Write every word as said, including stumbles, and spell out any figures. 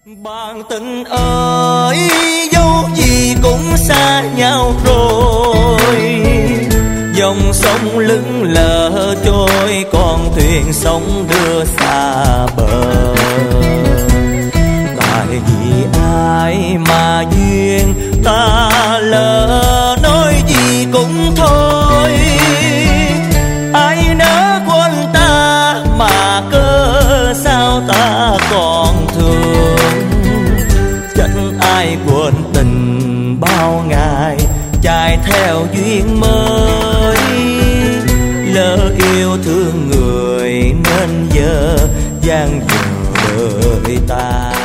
Bạn tình ơi, dẫu gì cũng xa nhau rồi. Dòng sông lững lờ trôi, con thuyền sóng đưa xa bờ. Tại vì ai mà duyên ta lỡ, nói gì cũng thôi. Ai nỡ quên ta mà cớ sao ta còn thương. Chẳng ai quên tình bao ngày chạy theo duyên mới. Lỡ yêu thương người nên giờ giang dở đời ta.